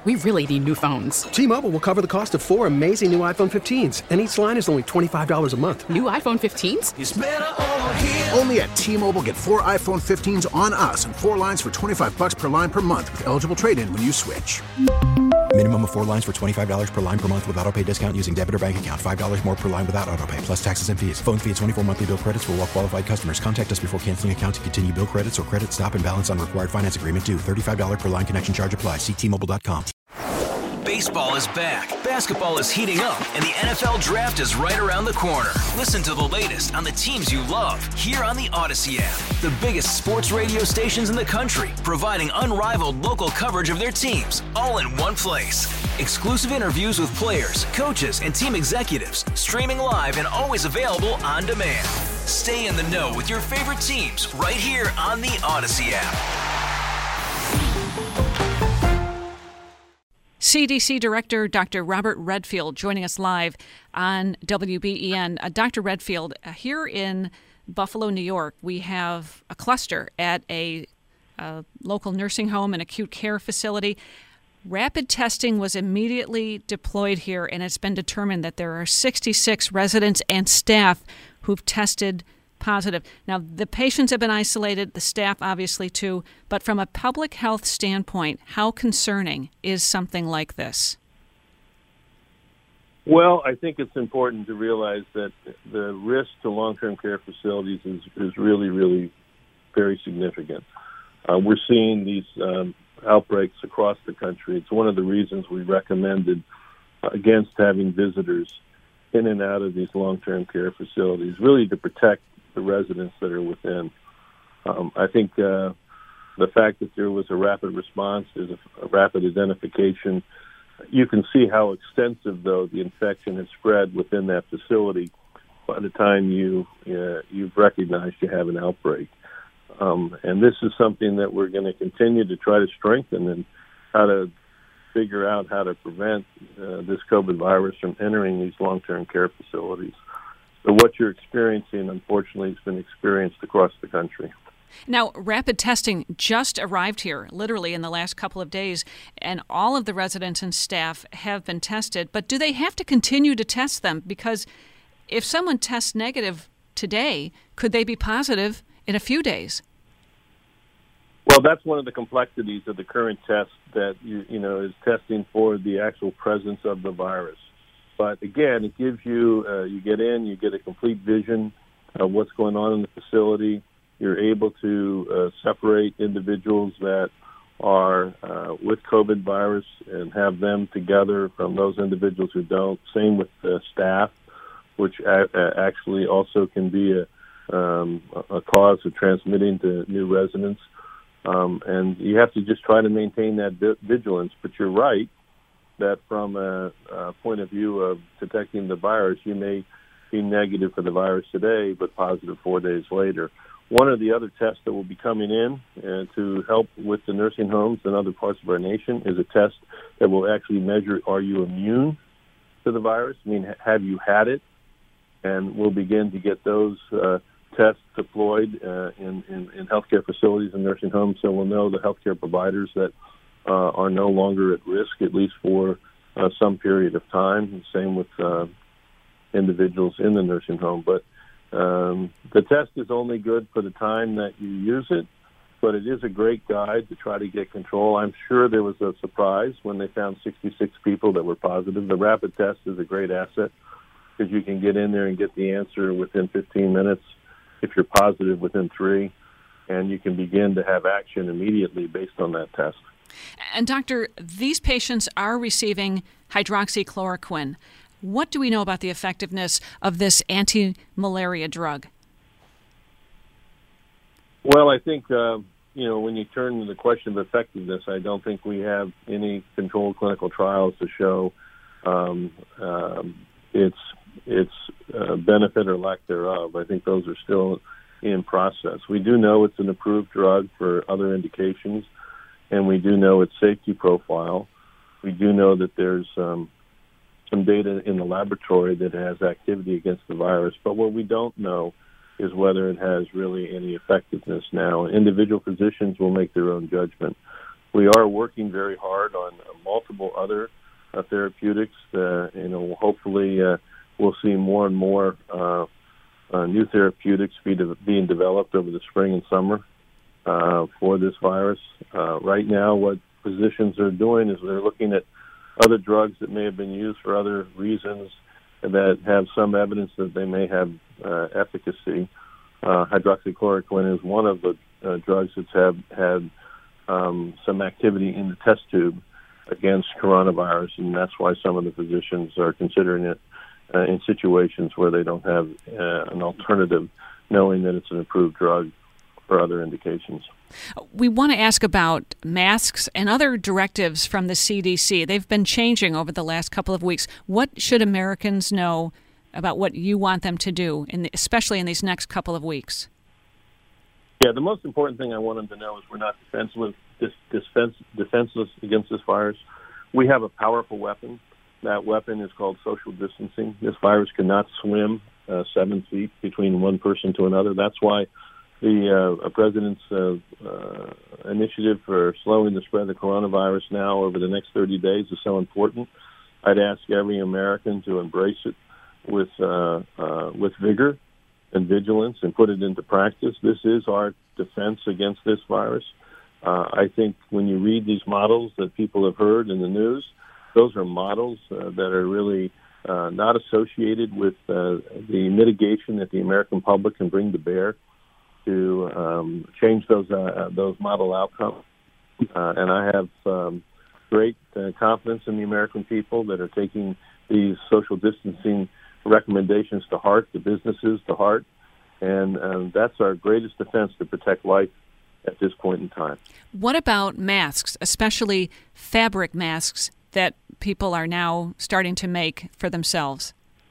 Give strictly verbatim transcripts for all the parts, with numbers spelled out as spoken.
We really need new phones. T-Mobile will cover the cost of four amazing new iPhone fifteens, and each line is only twenty-five dollars a month. New iPhone fifteens? It's better over here. Only at T-Mobile, get four iPhone fifteens on us and four lines for twenty-five dollars per line per month with eligible trade-in when you switch. Minimum of four lines for twenty-five dollars per line per month with autopay discount using debit or bank account. five dollars more per line without autopay, plus taxes and fees. Phone fee at twenty-four monthly bill credits for well-qualified customers. Contact us before canceling account to continue bill credits or credit stop and balance on required finance agreement due. thirty-five dollars per line connection charge applies. See T Mobile dot com. Baseball is back, basketball is heating up, and the N F L Draft is right around the corner. Listen to the latest on the teams you love here on the Odyssey app. The biggest sports radio stations in the country, providing unrivaled local coverage of their teams, all in one place. Exclusive interviews with players, coaches, and team executives, streaming live and always available on demand. Stay in the know with your favorite teams right here on the Odyssey app. C D C Director Doctor Robert Redfield joining us live on W B E N. Uh, Doctor Redfield, uh, here in Buffalo, New York, we have a cluster at a, a local nursing home and acute care facility. Rapid testing was immediately deployed here, and it's been determined that there are sixty-six residents and staff who've tested positive. Now, the patients have been isolated, the staff obviously too, but from a public health standpoint, how concerning is something like this? Well, I think it's important to realize that the risk to long-term care facilities is, is really, really very significant. Uh, we're seeing these um, outbreaks across the country. It's one of the reasons we recommended against having visitors in and out of these long-term care facilities, really to protect the residents that are within. Um, I think uh, the fact that there was a rapid response, there's a, a rapid identification. You can see how extensive, though, the infection has spread within that facility by the time you, uh, you've recognized you have an outbreak. Um, and this is something that we're going to continue to try to strengthen and how to figure out how to prevent uh, this COVID virus from entering these long-term care facilities. So what you're experiencing, unfortunately, has been experienced across the country. Now, rapid testing just arrived here, literally in the last couple of days, and all of the residents and staff have been tested. But do they have to continue to test them? Because if someone tests negative today, could they be positive in a few days? Well, that's one of the complexities of the current test that, you, you know, is testing for the actual presence of the virus. But again, it gives you, uh, you get in, you get a complete vision of what's going on in the facility. You're able to uh, separate individuals that are uh, with COVID virus and have them together from those individuals who don't. Same with uh, staff, which a- actually also can be a, um, a cause of transmitting to new residents. Um, and you have to just try to maintain that vi- vigilance. But you're right that from a, a point of view of detecting the virus, you may be negative for the virus today, but positive four days later. One of the other tests that will be coming in uh, to help with the nursing homes and other parts of our nation is a test that will actually measure, are you immune to the virus? I mean, have you had it? And we'll begin to get those uh, tests deployed uh, in, in, in healthcare facilities and nursing homes, so we'll know the healthcare providers that Uh, are no longer at risk, at least for uh, some period of time. Same with uh, individuals in the nursing home. But um, the test is only good for the time that you use it, but it is a great guide to try to get control. I'm sure there was a surprise when they found sixty-six people that were positive. The rapid test is a great asset because you can get in there and get the answer within fifteen minutes if you're positive within three, and you can begin to have action immediately based on that test. And doctor, these patients are receiving hydroxychloroquine. What do we know about the effectiveness of this anti-malaria drug? Well, I think, uh, you know, when you turn to the question of effectiveness, I don't think we have any controlled clinical trials to show um, um, its its uh, benefit or lack thereof. I think those are still in process. We do know it's an approved drug for other indications, and we do know its safety profile. We do know that there's um, some data in the laboratory that has activity against the virus, but what we don't know is whether it has really any effectiveness now. Individual physicians will make their own judgment. We are working very hard on multiple multiple other uh, therapeutics. Uh, you know, hopefully uh, we'll see more and more uh, uh, new therapeutics be de- being developed over the spring and summer uh, for this virus. Uh, right now, what physicians are doing is they're looking at other drugs that may have been used for other reasons that have some evidence that they may have uh, efficacy. Uh, hydroxychloroquine is one of the uh, drugs that's have had um, some activity in the test tube against coronavirus, and that's why some of the physicians are considering it uh, in situations where they don't have uh, an alternative, knowing that it's an approved drug for other indications. We want to ask about masks and other directives from the C D C. They've been changing over the last couple of weeks. What should Americans know about what you want them to do, in the, especially in these next couple of weeks? Yeah, the most important thing I want them to know is we're not defenseless, dis, defense, defenseless against this virus. We have a powerful weapon. That weapon is called social distancing. This virus cannot swim uh, seven feet between one person to another. That's why the uh, president's uh, uh, initiative for slowing the spread of the coronavirus now over the next thirty days is so important. I'd ask every American to embrace it with uh, uh, with vigor and vigilance and put it into practice. This is our defense against this virus. Uh, I think when you read these models that people have heard in the news, those are models uh, that are really uh, not associated with uh, the mitigation that the American public can bring to bear to um, change those uh, those model outcomes. Uh, and I have um, great uh, confidence in the American people that are taking these social distancing recommendations to heart, the businesses to heart, and um, that's our greatest defense to protect life at this point in time. What about masks, especially fabric masks that people are now starting to make for themselves?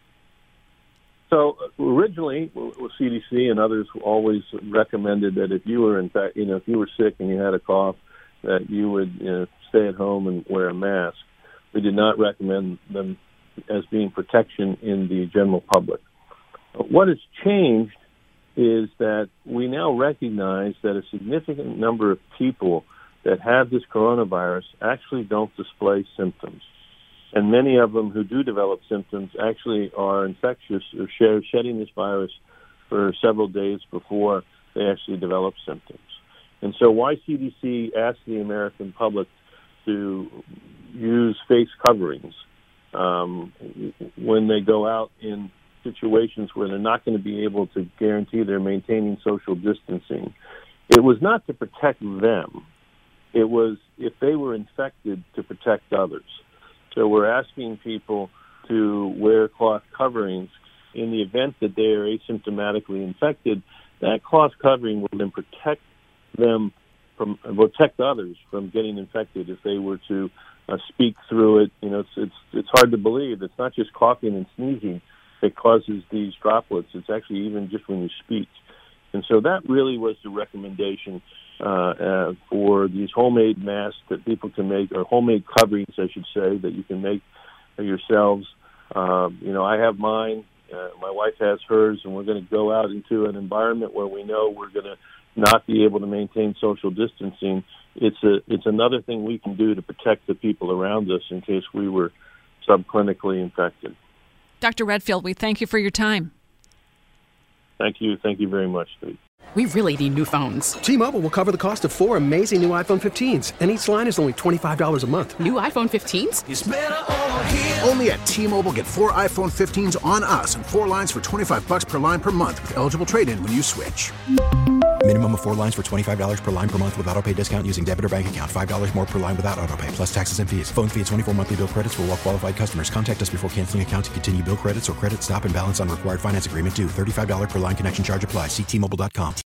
So originally, C D C and others always recommended that if you were in fact, you know, if you were sick and you had a cough, that you would you know, stay at home and wear a mask. We did not recommend them as being protection in the general public. What has changed is that we now recognize that a significant number of people that have this coronavirus actually don't display symptoms. And many of them who do develop symptoms actually are infectious or share, shedding this virus for several days before they actually develop symptoms. And so why C D C asked the American public to use face coverings um, when they go out in situations where they're not going to be able to guarantee they're maintaining social distancing, it was not to protect them. It was, if they were infected, to protect others. So we're asking people to wear cloth coverings in the event that they are asymptomatically infected. That cloth covering will then protect them from, protect others from getting infected if they were to uh, speak through it. You know, it's, it's it's hard to believe. It's not just coughing and sneezing that causes these droplets. It's actually even just when you speak. And so that really was the recommendation uh, uh, for these homemade masks that people can make, or homemade coverings, I should say, that you can make yourselves. Um, you know, I have mine. Uh, my wife has hers, and we're going to go out into an environment where we know we're going to not be able to maintain social distancing. It's a it's another thing we can do to protect the people around us in case we were subclinically infected. Doctor Redfield, we thank you for your time. Thank you. Thank you very much, Steve. We really need new phones. T-Mobile will cover the cost of four amazing new iPhone fifteens, and each line is only twenty-five dollars a month. New iPhone fifteens? It's better over here. Only at T-Mobile, get four iPhone fifteens on us and four lines for twenty-five dollars per line per month with eligible trade-in when you switch. Minimum of four lines for twenty-five dollars per line per month with autopay discount using debit or bank account. five dollars more per line without autopay, plus taxes and fees. Phone fee at twenty-four monthly bill credits for well-qualified customers. Contact us before canceling account to continue bill credits or credit stop and balance on required finance agreement due. thirty-five dollars per line connection charge applies. See T Mobile dot com.